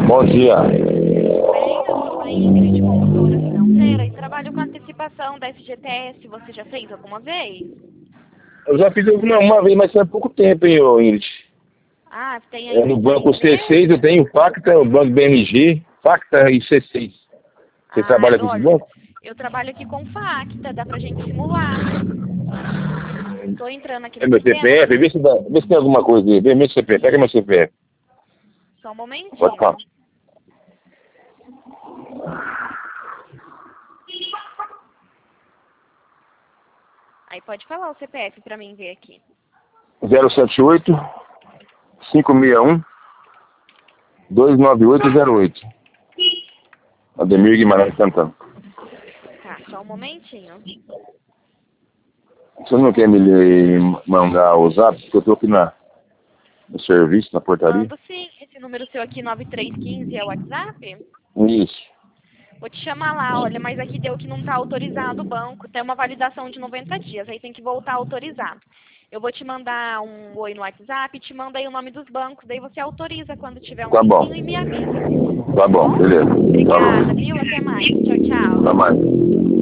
Bom dia. Eu sou a Ingrid, consultora financeira, e trabalho com antecipação da FGTS. Você já fez alguma vez? Eu já fiz uma vez, mas faz pouco tempo, hein, ô Ingrid. Ah, tem aí No em banco CNPJ? C6 eu tenho Pacta, no banco BMG, Pacta e C6. Você trabalha com esse Olha, banco? eu trabalho aqui com Facta, dá pra gente simular. Tô entrando aqui É no meu sistema. CPF, vê se tem alguma coisa aí. Vê meu CPF, pega meu CPF. Só um Pode momentinho. falar. Aí pode falar o CPF pra mim ver aqui. 078 561 29808. Ademir Guimarães Santana. Tá, só um momentinho. Você não quer me mandar o zap? Porque eu tô aqui no serviço, na portaria. Mando sim. Esse número seu aqui, 9315, é o WhatsApp? Isso. Vou te chamar lá, olha, mas aqui deu que não tá autorizado o banco. Tem uma validação de 90 dias, aí tem que voltar a autorizar. Eu vou te mandar um oi no WhatsApp e te manda aí o nome dos bancos, daí você autoriza quando tiver um Tá bom. tempinho e me avisa. Tá bom, beleza. Obrigada, Falou. viu? Até mais. Tchau, tchau. Até mais.